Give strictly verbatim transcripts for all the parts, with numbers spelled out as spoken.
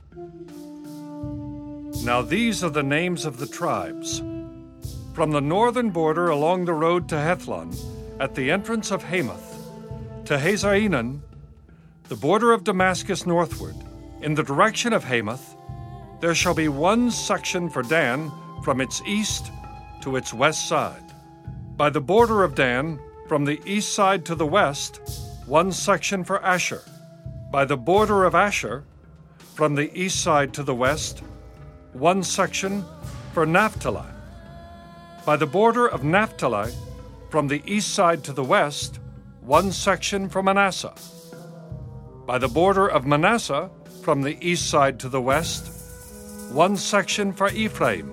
Now these are the names of the tribes. From the northern border along the road to Hethlon, at the entrance of Hamath, to Hazar-Enan, the border of Damascus northward, in the direction of Hamath, there shall be one section for Dan from its east to its west side. By the border of Dan, from the east side to the west, one section for Asher. By the border of Asher, from the east side to the west, one section for Naphtali. By the border of Naphtali, from the east side to the west, one section for Manasseh. By the border of Manasseh, from the east side to the west, one section for Ephraim.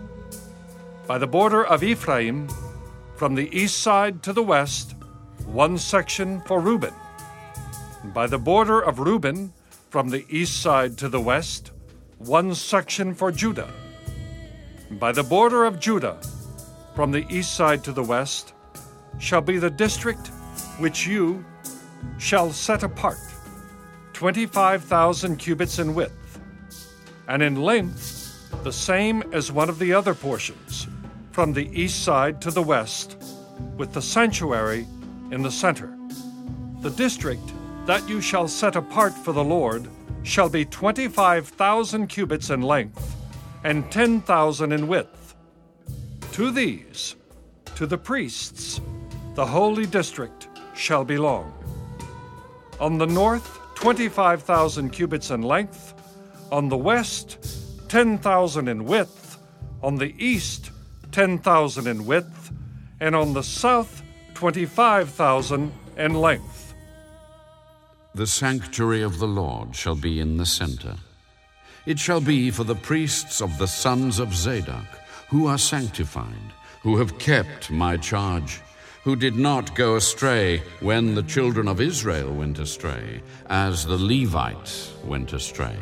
By the border of Ephraim, from the east side to the west, one section for Reuben. By the border of Reuben, from the east side to the west, one section for Judah. By the border of Judah, from the east side to the west, shall be the district which you shall set apart, twenty-five thousand cubits in width, and in length the same as one of the other portions, from the east side to the west, with the sanctuary in the center. The district that you shall set apart for the Lord shall be twenty-five thousand cubits in length and ten thousand in width. To these, to the priests, the holy district shall belong. On the north, twenty-five thousand cubits in length, on the west, ten thousand in width, on the east, ten thousand in width, and on the south, twenty-five thousand in length. The sanctuary of the Lord shall be in the center. It shall be for the priests of the sons of Zadok, who are sanctified, who have kept my charge, who did not go astray when the children of Israel went astray, as the Levites went astray.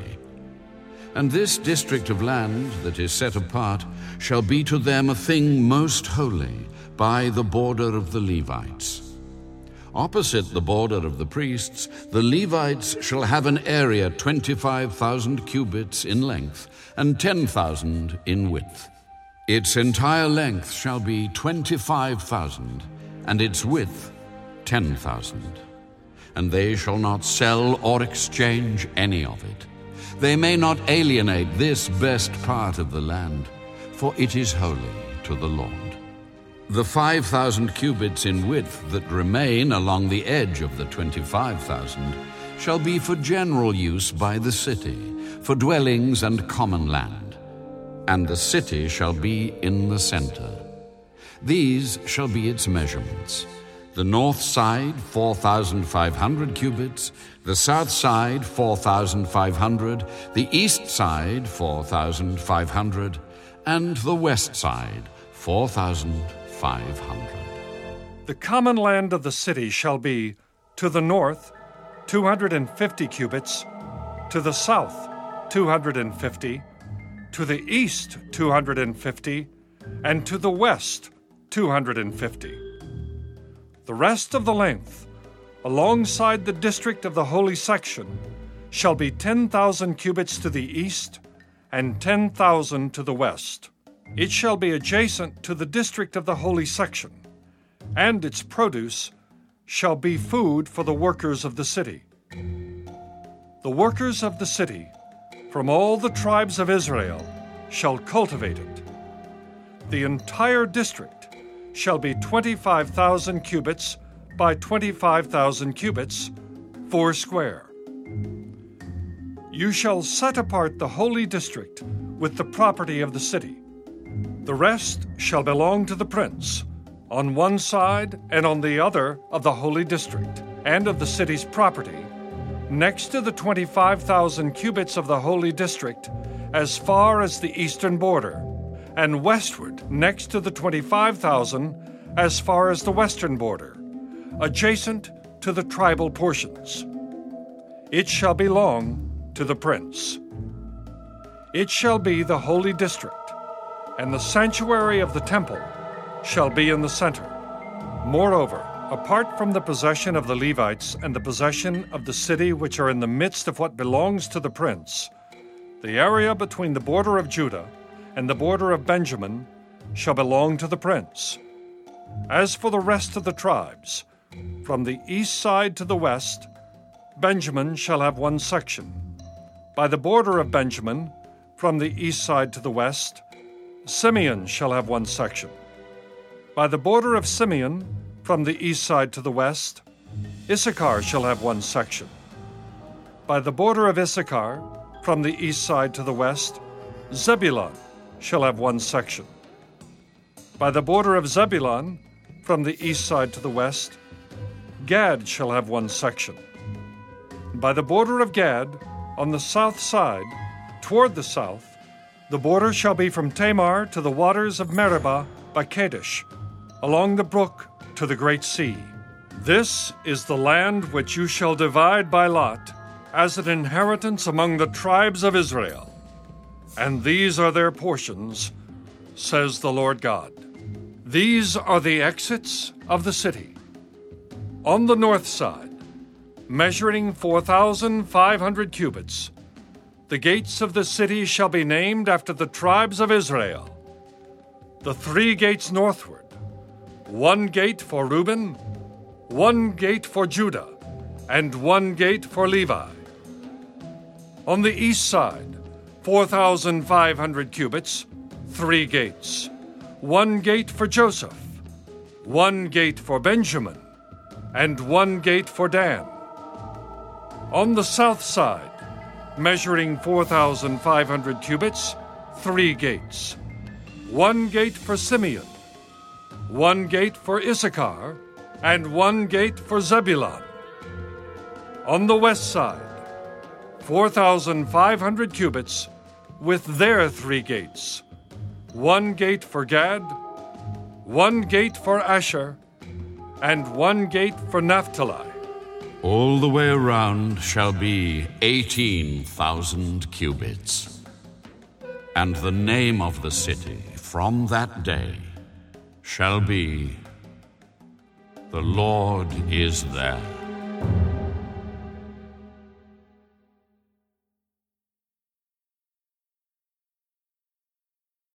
And this district of land that is set apart shall be to them a thing most holy, by the border of the Levites. Opposite the border of the priests, the Levites shall have an area twenty-five thousand cubits in length and ten thousand in width. Its entire length shall be twenty-five thousand, and its width ten thousand. And they shall not sell or exchange any of it. They may not alienate this best part of the land, for it is holy to the Lord. The five thousand cubits in width that remain along the edge of the twenty-five thousand shall be for general use by the city, for dwellings and common land. And the city shall be in the center. These shall be its measurements: the north side, four thousand five hundred cubits, the south side, four thousand five hundred, the east side, four thousand five hundred, and the west side, four thousand five hundred. The common land of the city shall be, to the north, two hundred fifty cubits, to the south, two hundred fifty, to the east, two hundred fifty, and to the west, two hundred fifty. The rest of the length, alongside the district of the holy section, shall be ten thousand cubits to the east and ten thousand to the west. It shall be adjacent to the district of the holy section, and its produce shall be food for the workers of the city. The workers of the city, from all the tribes of Israel, shall cultivate it. The entire district shall be twenty-five thousand cubits by twenty-five thousand cubits, four square. You shall set apart the holy district with the property of the city. The rest shall belong to the prince, on one side and on the other of the holy district, and of the city's property, next to the twenty-five thousand cubits of the holy district, as far as the eastern border, and westward next to the twenty-five thousand, as far as the western border, adjacent to the tribal portions. It shall belong to the prince. It shall be the holy district, and the sanctuary of the temple shall be in the center. Moreover, apart from the possession of the Levites and the possession of the city which are in the midst of what belongs to the prince, The area between the border of Judah and the border of Benjamin shall belong to the prince. As for the rest of the tribes, from the east side to the west, Benjamin shall have one section. By the border of Benjamin, from the east side to the west, Simeon shall have one section. By the border of Simeon, from the east side to the west, Issachar shall have one section. By the border of Issachar, from the east side to the west, Zebulun shall have one section. By the border of Zebulun, from the east side to the west, Gad shall have one section. By the border of Gad, on the south side, toward the south, the border shall be from Tamar to the waters of Meribah by Kadesh, along the brook to the great sea. This is the land which you shall divide by lot as an inheritance among the tribes of Israel. And these are their portions, says the Lord God. These are the exits of the city. On the north side, measuring four thousand five hundred cubits, the gates of the city shall be named after the tribes of Israel. The three gates northward, one gate for Reuben, one gate for Judah, and one gate for Levi. On the east side, four thousand five hundred cubits, three gates, one gate for Joseph, one gate for Benjamin, and one gate for Dan. On the south side, measuring four thousand five hundred cubits, three gates, one gate for Simeon, one gate for Issachar, and one gate for Zebulun. On the west side, four thousand five hundred cubits, with their three gates, one gate for Gad, one gate for Asher, and one gate for Naphtali. All the way around shall be eighteen thousand cubits. And the name of the city from that day shall be, The Lord is there.